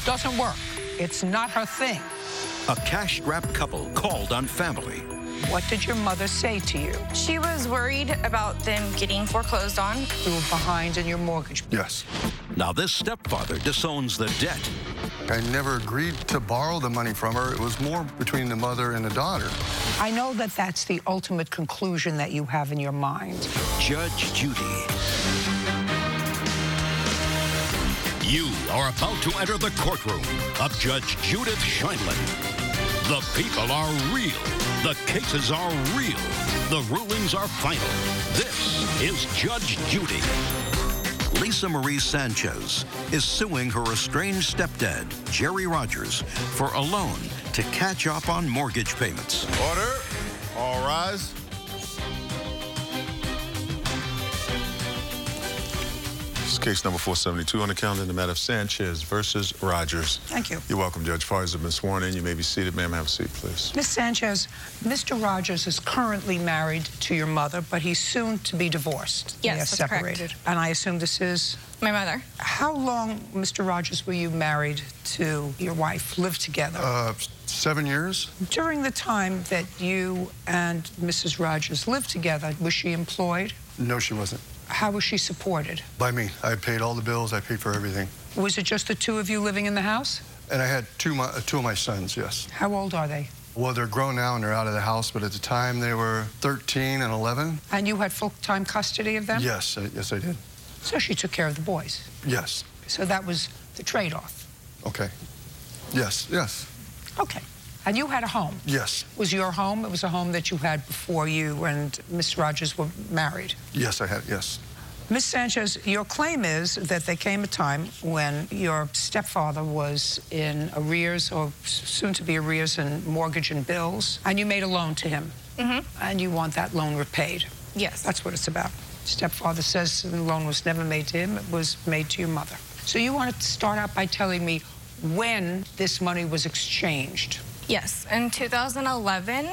Doesn't work. It's not her thing. A cash-strapped couple called on family. What did your mother say to you? She was worried about them getting foreclosed on. You were behind in your mortgage. Yes. Now this stepfather disowns the debt. I never agreed to borrow the money from her. It was more between the mother and the daughter. I know that that's the ultimate conclusion that you have in your mind. Judge Judy. You are about to enter the courtroom of Judge Judith Scheindlin. The people are real. The cases are real. The rulings are final. This is Judge Judy. Lisa Marie Sanchez is suing her estranged stepdad, Jerry Rogers, for a loan to catch up on mortgage payments. Order. All rise. This is case number 472 on the calendar in the matter of Sanchez versus Rogers. Thank you. You're welcome, Judge. Parties have been sworn in. You may be seated. Ma'am, have a seat, please. Ms. Sanchez, Mr. Rogers is currently married to your mother, but he's soon to be divorced. Yes, They are that's separated. correct. And I assume this is... My mother. How long, Mr. Rogers, were you married to your wife, lived together? 7 years. During the time that you and Mrs. Rogers lived together, was she employed? No, she wasn't. How was she supported? By me. I paid all the bills. I paid for everything. Was it just the two of you living in the house? And I had two of my sons, yes. How old are they? Well, they're grown now and they're out of the house, but at the time they were 13 and 11. And you had full-time custody of them? Yes, yes, I did. So she took care of the boys? Yes. So that was the trade-off? Okay. Yes, yes. Okay. And you had a home? Yes. Was your home? It was a home that you had before you and Miss Rogers were married? Yes, I had, yes. Ms. Sanchez, your claim is that there came a time when your stepfather was in arrears, or soon to be arrears, in mortgage and bills, and you made a loan to him. Mm-hmm. And you want that loan repaid. Yes. That's what it's about. Stepfather says the loan was never made to him, it was made to your mother. So you want to start out by telling me when this money was exchanged. Yes, in 2011.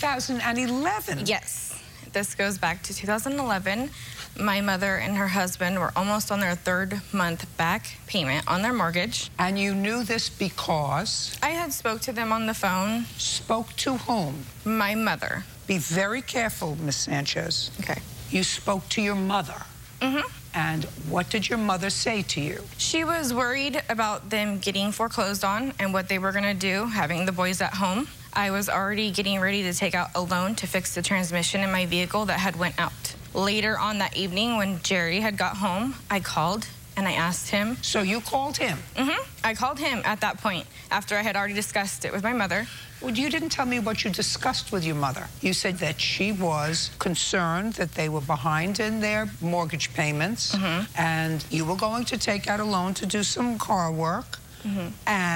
2011? Yes. This goes back to 2011. My mother and her husband were almost on their 3rd month back payment on their mortgage. And you knew this because? I had spoke to them on the phone. Spoke to whom? My mother. Be very careful, Miss Sanchez. Okay. You spoke to your mother. Mm-hmm. And what did your mother say to you? She was worried about them getting foreclosed on and what they were going to do, having the boys at home. I was already getting ready to take out a loan to fix the transmission in my vehicle that had went out. Later on that evening, when Jerry had got home, I called and I asked him. So you called him? Mm-hmm. I called him at that point after I had already discussed it with my mother. Well, you didn't tell me what you discussed with your mother. You said that she was concerned that they were behind in their mortgage payments, Mm-hmm. and you were going to take out a loan to do some car work, Mm-hmm.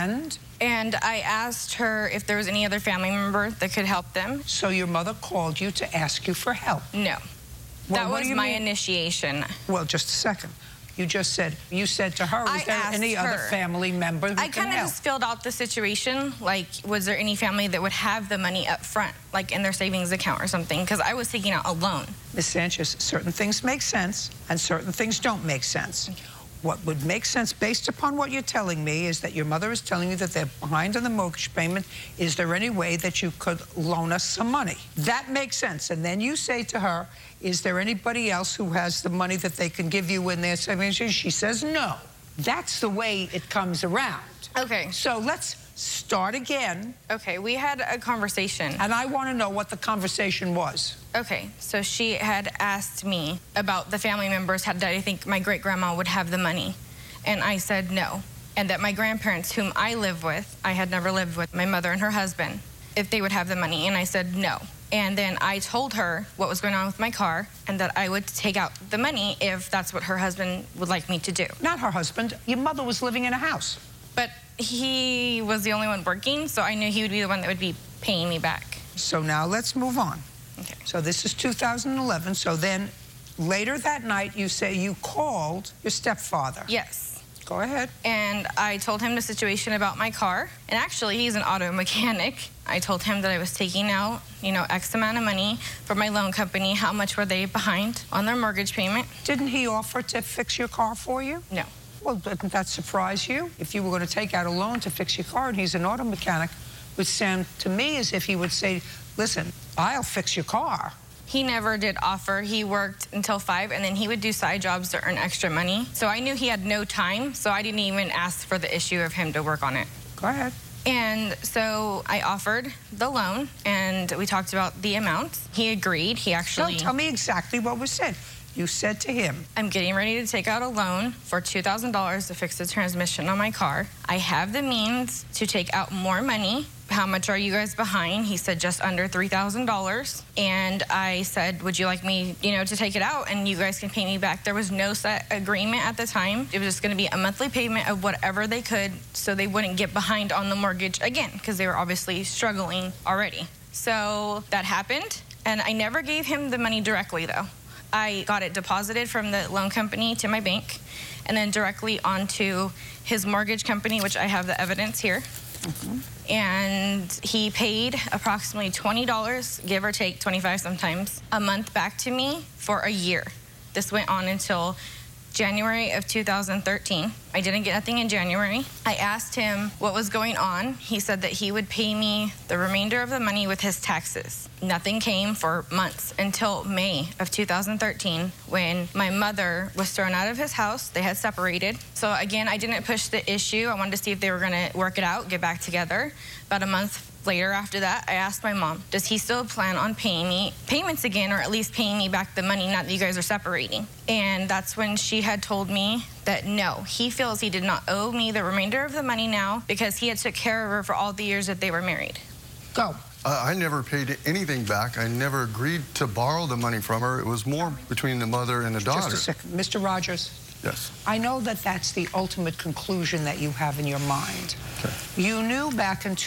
and I asked her if there was any other family member that could help them. so your mother called you to ask you for help. No. Well, That what was do you my mean? initiation. Well, just a second. You just said, you said to her, I is there asked any other her. family member who I can kind of help? just filled out the situation, like, was there any family that would have the money up front, like in their savings account or something? Because I was taking out a loan. Ms. Sanchez, certain things make sense and certain things don't make sense. What would make sense based upon what you're telling me is that your mother is telling you that they're behind on the mortgage payment. Is there any way that you could loan us some money? That makes sense. And then you say to her, is there anybody else who has the money that they can give you in their savings? She says no. That's the way it comes around. Okay. So let's start again. Okay, we had a conversation. And I want to know what the conversation was. Okay, so she had asked me about the family members that I think my great-grandma would have the money. And I said no. And that my grandparents, whom I live with, I had never lived with, my mother and her husband, if they would have the money. And I said no. And then I told her what was going on with my car and that I would take out the money if that's what her husband would like me to do. Not her husband. Your mother was living in a house. But he was the only one working, so I knew he would be the one that would be paying me back. So now let's move on. Okay. So this is 2011. So then later that night, you say you called your stepfather. Yes. Go ahead. And I told him the situation about my car. And actually, he's an auto mechanic. I told him that I was taking out, X amount of money for my loan company. How much were they behind on their mortgage payment? Didn't he offer to fix your car for you? No. Well, doesn't that surprise you? If you were going to take out a loan to fix your car and he's an auto mechanic, would sound to me as if he would say, listen, I'll fix your car. He never did offer. He worked until 5, and then he would do side jobs to earn extra money. So I knew he had no time, so I didn't even ask for the issue of him to work on it. Go ahead. And so I offered the loan, and we talked about the amount. He agreed. He actually... No, tell me exactly what was said. You said to him, I'm getting ready to take out a loan for $2,000 to fix the transmission on my car. I have the means to take out more money. How much are you guys behind? He said just under $3,000. And I said, would you like me, to take it out and you guys can pay me back? There was no set agreement at the time. It was just going to be a monthly payment of whatever they could so they wouldn't get behind on the mortgage again, because they were obviously struggling already. So that happened, and I never gave him the money directly, though. I got it deposited from the loan company to my bank and then directly onto his mortgage company, which I have the evidence here. And he paid approximately $20, give or take 25 sometimes, a month back to me for a year. This went on until January of 2013. I didn't get nothing in January. I asked him what was going on. He said that he would pay me the remainder of the money with his taxes. Nothing came for months until May of 2013 when my mother was thrown out of his house. They had separated. So again, I didn't push the issue. I wanted to see if they were gonna work it out, get back together. About a month later after that, I asked my mom, does he still plan on paying me payments again, or at least paying me back the money, not that you guys are separating? And that's when she had told me that no, he feels he did not owe me the remainder of the money now because he had took care of her for all the years that they were married. Go. I never paid anything back. I never agreed to borrow the money from her. It was more between the mother and the daughter. Just a second. Mr. Rogers. Yes. I know that that's the ultimate conclusion that you have in your mind. Okay. You knew back in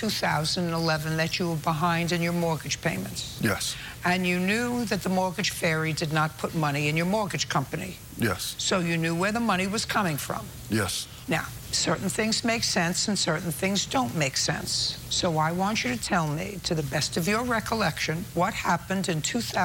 2011 that you were behind in your mortgage payments. Yes. And you knew that the mortgage fairy did not put money in your mortgage company. Yes. So you knew where the money was coming from. Yes. Now, certain things make sense and certain things don't make sense. So I want you to tell me, to the best of your recollection, what happened in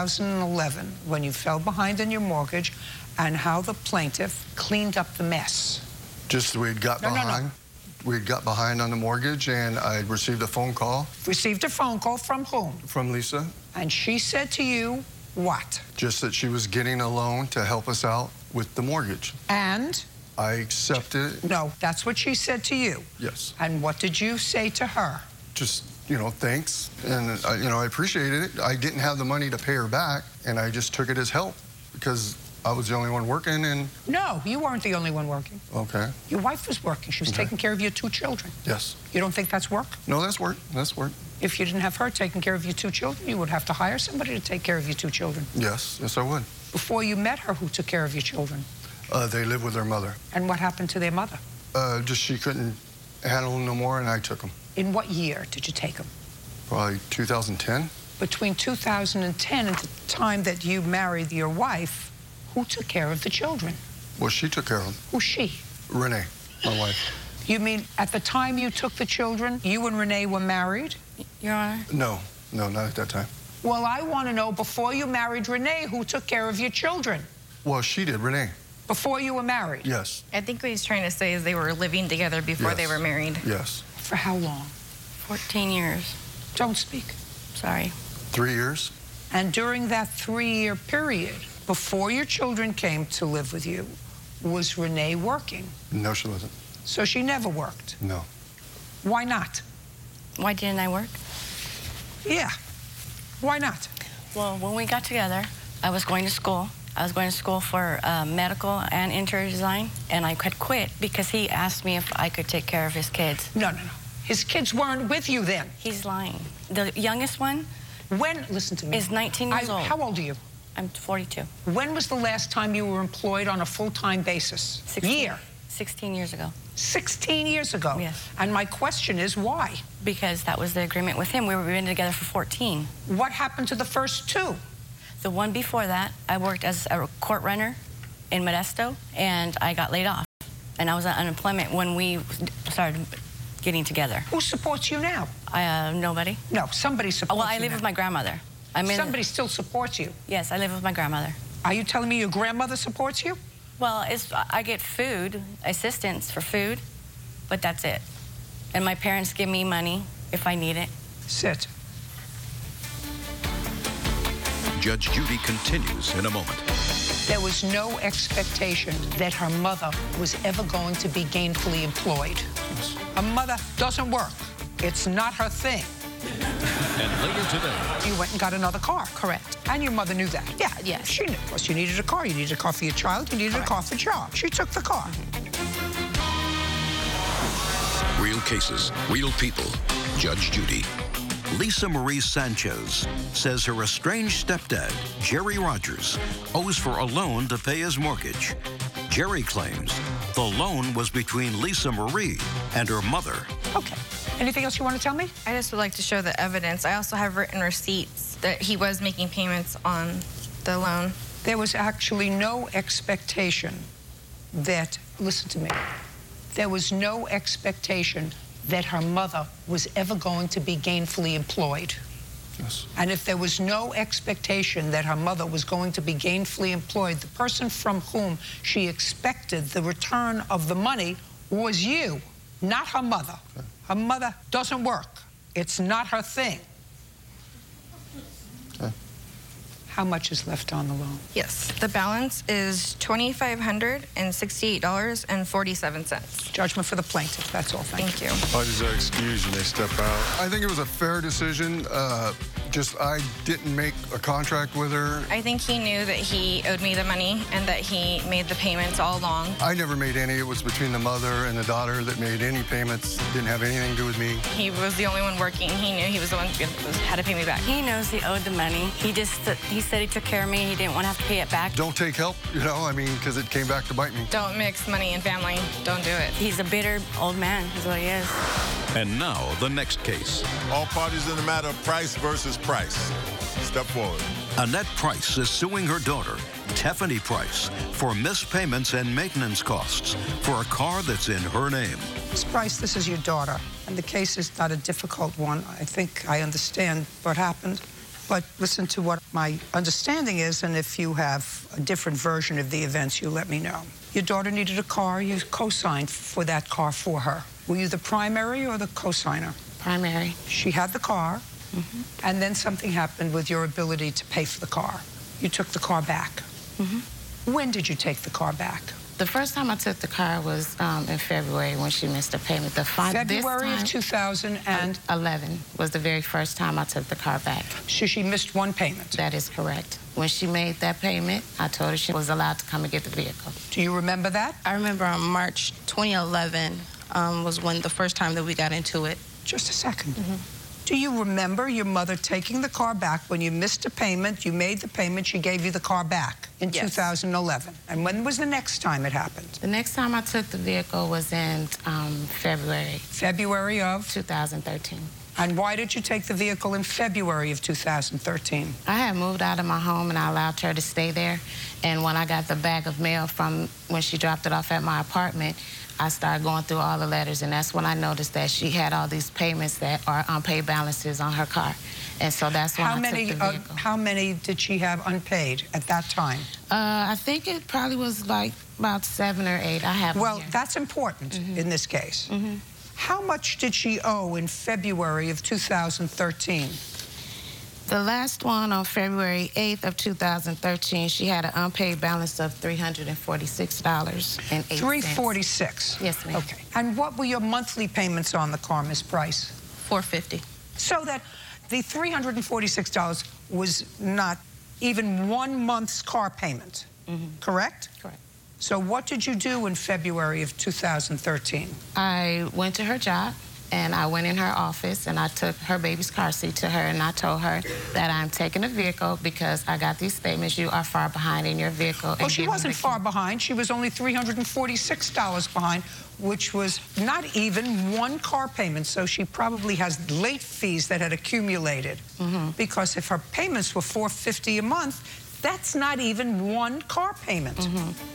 2011 when you fell behind in your mortgage and how the plaintiff cleaned up the mess. Just we'd got behind. No. We'd got behind on the mortgage, and I received a phone call. Received a phone call from whom? From Lisa. And she said to you, what? Just that she was getting a loan to help us out with the mortgage. And? I accepted it. No, that's what she said to you. Yes. And what did you say to her? Just, thanks. And, I appreciated it. I didn't have the money to pay her back, and I just took it as help because I was the only one working. And no, you weren't the only one working. Okay. Your wife was working. She was taking care of your 2 children. Yes. You don't think that's work? No, that's work. That's work. If you didn't have her taking care of your 2 children, you would have to hire somebody to take care of your 2 children. Yes, I would. Before you met her, who took care of your children? They lived with their mother. And what happened to their mother? Just she couldn't handle them no more, and I took them. In what year did you take them? Probably 2010. Between 2010 and the time that you married your wife, who took care of the children? Well, she took care of them. Who's she? Renee, my wife. You mean at the time you took the children, you and Renee were married? Your Honor? No, not at that time. Well, I want to know, before you married Renee, who took care of your children? Well, she did, Renee. Before you were married? Yes. I think what he's trying to say is they were living together before they were married. Yes. For how long? 14 years. Don't speak. Sorry. 3 years. And during that 3-year period, before your children came to live with you, was Renee working? No, she wasn't. So she never worked? No. Why not? Why didn't I work? Yeah. Why not? Well, when we got together, I was going to school. I was going to school for medical and interior design, and I had quit because he asked me if I could take care of his kids. No. His kids weren't with you then. He's lying. The youngest one listen to me, is 19 years old. How old are you? I'm 42. When was the last time you were employed on a full-time basis? 16 years ago. 16 years ago? Yes. And my question is, why? Because that was the agreement with him. We were been together for 14. What happened to the first 2? The one before that, I worked as a court runner in Modesto, and I got laid off. And I was on unemployment when we started getting together. Who supports you now? Nobody. No, somebody supports you. Well, I live with my grandmother. Somebody still supports you? Yes, I live with my grandmother. Are you telling me your grandmother supports you? Well, I get food, assistance for food, but that's it. And my parents give me money if I need it. Sit. Judge Judy continues in a moment. There was no expectation that her mother was ever going to be gainfully employed. Her mother doesn't work. It's not her thing. And later today, You went and got another car. Correct. And your mother knew that. Yeah, Yes. she knew. Plus, you needed a car. You needed a car for your child. You needed a car for your job. She took the car. real cases, real people. Judge Judy. Lisa Marie Sanchez says her estranged stepdad, Jerry Rogers, owes for a loan to pay his mortgage. Jerry claims the loan was between Lisa Marie and her mother. Okay. Anything else you want to tell me? I just would like to show the evidence. I also have written receipts that he was making payments on the loan. There was actually no expectation that, listen to me, there was no expectation that her mother was ever going to be gainfully employed. Yes. And if there was no expectation that her mother was going to be gainfully employed, the person from whom she expected the return of the money was you, not her mother. Okay. Her mother doesn't work. It's not her thing. Okay. How much is left on the loan? Yes, the balance is $2,568.47. Judgment for the plaintiff. That's all. Thank you. Thank you. Parties are excused and they step out. I think it was a fair decision. I didn't make a contract with her. I think he knew that he owed me the money and that he made the payments all along. I never made any. It was between the mother and the daughter that made any payments. Didn't have anything to do with me. He was the only one working. He knew he was the one who had to pay me back. He knows he owed the money. He said he took care of me. He didn't want to have to pay it back. Don't take help, because it came back to bite me. Don't mix money and family. Don't do it. He's a bitter old man, is what he is. And now, the next case. All parties in the matter of Price versus Price. Step forward. Annette Price is suing her daughter, Tiffany Price, for missed payments and maintenance costs for a car that's in her name. Ms. Price, this is your daughter, and the case is not a difficult one. I think I understand what happened, but listen to what my understanding is, and if you have a different version of the events, you let me know. Your daughter needed a car. You co-signed for that car for her. Were you the primary or the co-signer? Primary. She had the car, and then something happened with your ability to pay for the car. You took the car back. When did you take the car back? The first time I took the car was in February when she missed a payment. February of 2011 was the very first time I took the car back. So she missed one payment. That is correct. When she made that payment, I told her she was allowed to come and get the vehicle. Do you remember that? I remember on March 2011 was when the first time that we got into it. Just a second. Do you remember your mother taking the car back when you missed a payment, you made the payment, she gave you the car back in Yes. 2011? And when was the next time it happened? The next time I took the vehicle was in February February of? 2013. And why did you take the vehicle in February of 2013? I had moved out of my home and I allowed her to stay there. And when I got the bag of mail from when she dropped it off at my apartment, I started going through all the letters, and that's when I noticed that she had all these payments that are unpaid balances on her car. And so that's when I took the vehicle. How many did she have unpaid at that time? I think it probably was like about 7 or 8. I have. Well, that's important in this case. How much did she owe in February of 2013? The last one on February 8th of 2013, she had an unpaid balance of $346.08. $346. Yes, ma'am. Okay. And what were your monthly payments on the car, Ms. Price? $450. So that the $346 was not even 1 month's car payment, correct? Correct. So what did you do in February of 2013? I went to her job, and I went in her office, and I took her baby's car seat to her, and I told her that I'm taking a vehicle because I got these statements. You are far behind in your vehicle. Well, she wasn't far behind. She was only $346 behind, which was not even 1 car payment. So she probably has late fees that had accumulated. Because if her payments were $450 a month, that's not even 1 car payment.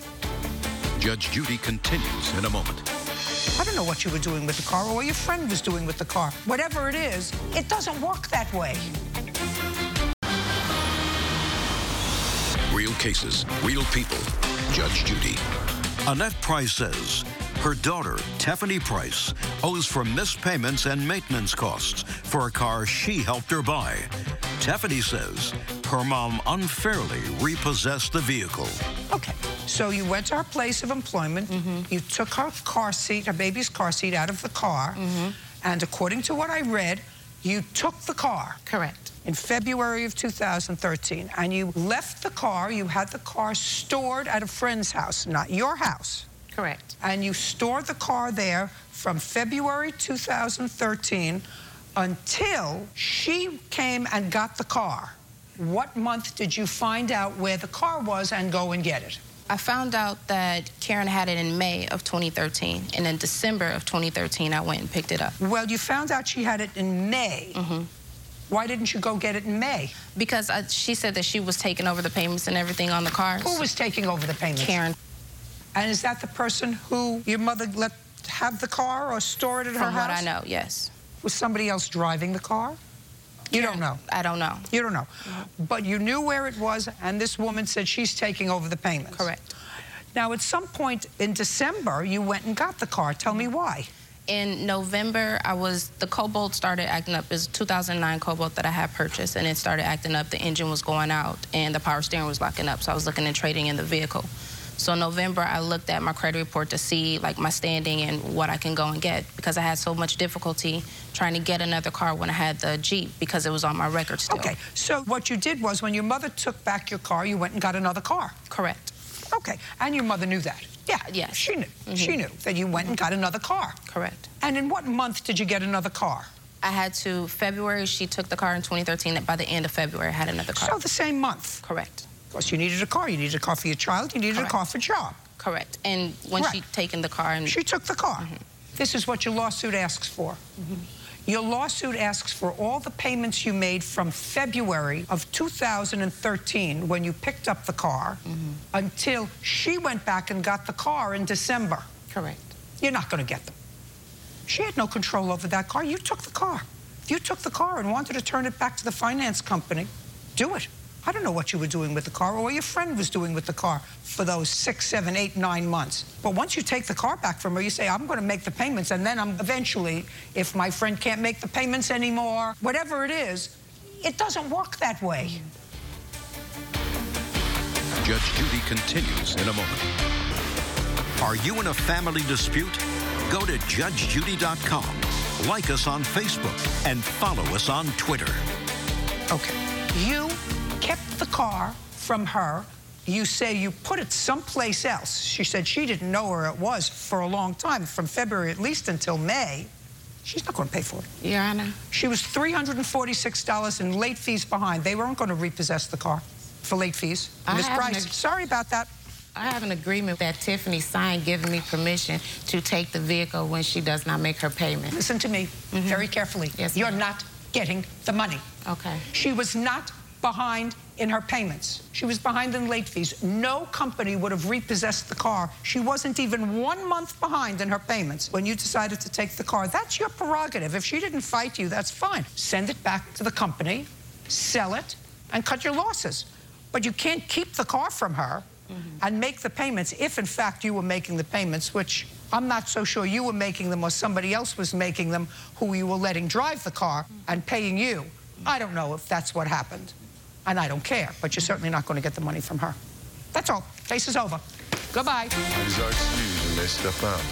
Judge Judy continues in a moment. I don't know what you were doing with the car or what your friend was doing with the car. Whatever it is, it doesn't work that way. Real cases, real people. Judge Judy. Annette Price says her daughter, Tiffany Price, owes for missed payments and maintenance costs for a car she helped her buy. Tiffany says her mom unfairly repossessed the vehicle. Okay, so you went to her place of employment. You took her car seat, her baby's car seat, out of the car. And according to what I read, you took the car. Correct. In February of 2013. And you left the car, you had the car stored at a friend's house, not your house. Correct. And you stored the car there from February 2013 until she came and got the car. What month did you find out where the car was and go and get it? I found out that Karen had it in May of 2013, and in December of 2013, I went and picked it up. Well, you found out she had it in May. Why didn't you go get it in May? Because she said that she was taking over the payments and everything on the cars. Who was taking over the payments? Karen. And is that the person who your mother let have the car or store it at her house? From what I know, yes. Was somebody else driving the car? You don't know. I don't know. You don't know. But you knew where it was, and this woman said she's taking over the payments. Correct. Now, at some point in December, you went and got the car. Tell me why. In November, the Cobalt started acting up. It's a 2009 Cobalt that I had purchased, and it started acting up. The engine was going out, and the power steering was locking up, so I was looking at trading in the vehicle. So in November, I looked at my credit report to see like my standing and what I can go and get, because I had so much difficulty trying to get another car when I had the Jeep because it was on my record still. Okay, so what you did was when your mother took back your car, you went and got another car. Correct. Okay, and your mother knew that. Yeah, yes. She knew. She knew that you went and got another car. Correct. And in what month did you get another car? I had to, February, she took the car in 2013. By the end of February, I had another car. So the same month. Correct. Of course, you needed a car. You needed a car for your child. You needed a car for job. Correct. And when she taken the car and... She took the car. This is what your lawsuit asks for. Your lawsuit asks for all the payments you made from February of 2013 when you picked up the car until she went back and got the car in December. Correct. You're not going to get them. She had no control over that car. You took the car. If you took the car and wanted to turn it back to the finance company, do it. I don't know what you were doing with the car or what your friend was doing with the car for those 6, 7, 8, 9 months. But once you take the car back from her, you say, I'm going to make the payments, and then eventually, if my friend can't make the payments anymore, whatever it is, it doesn't work that way. Judge Judy continues in a moment. Are you in a family dispute? Go to judgejudy.com, like us on Facebook, and follow us on Twitter. Okay. You kept the car from her. You say you put it someplace else. She said she didn't know where it was for a long time, from February at least until May. She's not going to pay for it. Your Honor. She was $346 in late fees behind. They weren't going to repossess the car for late fees. Ms. Price, sorry about that. I have an agreement that Tiffany signed giving me permission to take the vehicle when she does not make her payment. Listen to me very carefully. Yes, You're not getting the money. Okay. She was not behind in her payments. She was behind in late fees. No company would have repossessed the car. She wasn't even 1 month behind in her payments when you decided to take the car. That's your prerogative. If she didn't fight you, that's fine. Send it back to the company, sell it, and cut your losses. But you can't keep the car from her and make the payments if, in fact, you were making the payments, which I'm not so sure you were making them or somebody else was making them who you were letting drive the car and paying you. I don't know if that's what happened. And I don't care, but you're certainly not going to get the money from her. That's all. Case is over. Goodbye. These are excused and they step out.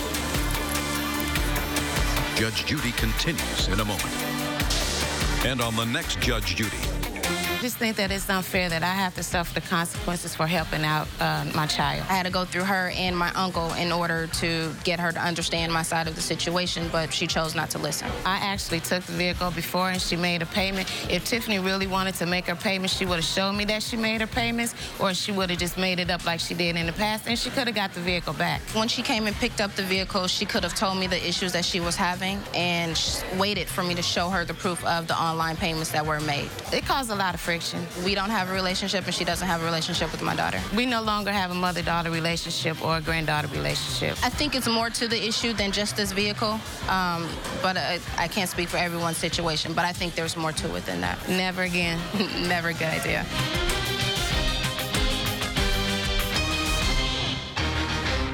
Judge Judy continues in a moment. And on the next Judge Judy. I just think that it's unfair that I have to suffer the consequences for helping out my child. I had to go through her and my uncle in order to get her to understand my side of the situation, but she chose not to listen. I actually took the vehicle before and she made a payment. If Tiffany really wanted to make her payment, she would have shown me that she made her payments, or she would have just made it up like she did in the past, and she could have got the vehicle back. When she came and picked up the vehicle, she could have told me the issues that she was having and waited for me to show her the proof of the online payments that were made. It caused a lot of friction. We don't have a relationship, and she doesn't have a relationship with my daughter. We no longer have a mother-daughter relationship or a granddaughter relationship. I think it's more to the issue than just this vehicle, but I can't speak for everyone's situation, but I think there's more to it than that. Never again. Never a good idea.